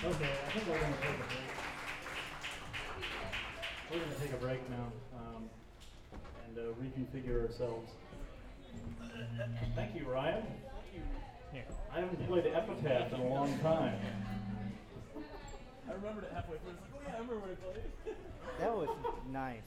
Okay, I think we're going to take a break. We're going to take a break now and reconfigure ourselves. Thank you, Ryan. Here. I haven't played Epitaph in a long time. I remembered it halfway through. It's like, oh yeah, I remember when I played. That was nice.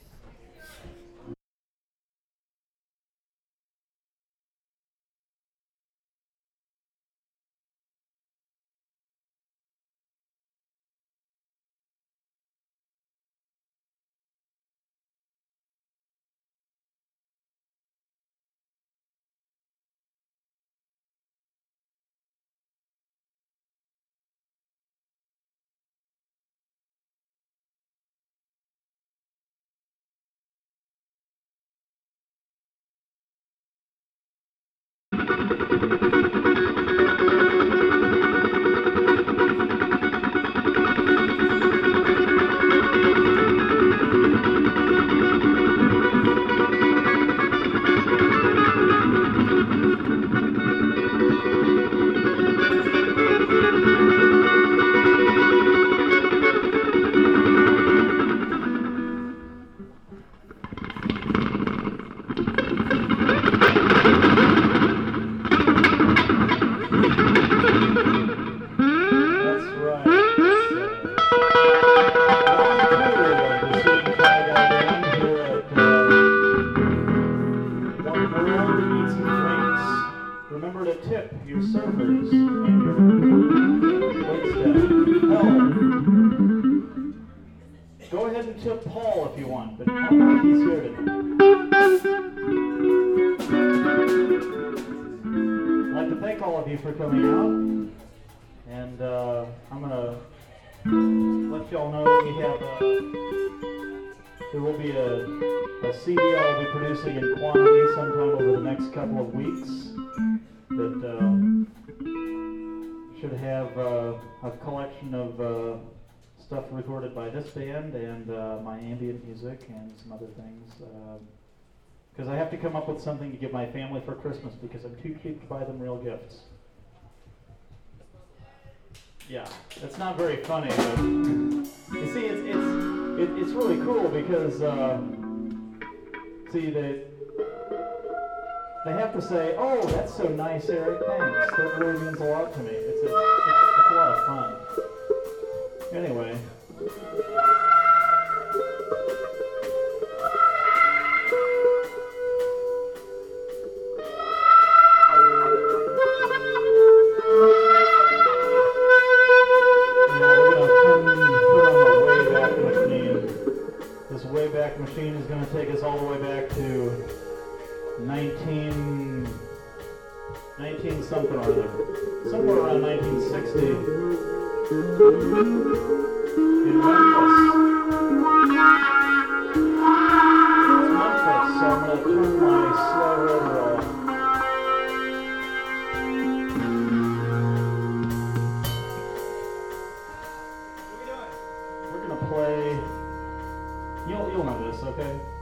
Stuff recorded by this band and my ambient music and some other things. Because I have to come up with something to give my family for Christmas because I'm too cheap to buy them real gifts. Yeah, it's not very funny, but you see, it's really cool because see they have to say, "Oh, that's so nice, Eric. Thanks. That really means a lot to me." It's a lot of fun. Anyway. Wayback Machine is going to take us all the way back to 19 something or other, somewhere around 1960 in Memphis. It's Memphis, so I'm going to turn my slow rotor off. What are we doing? We're going to play. You'll know this, okay?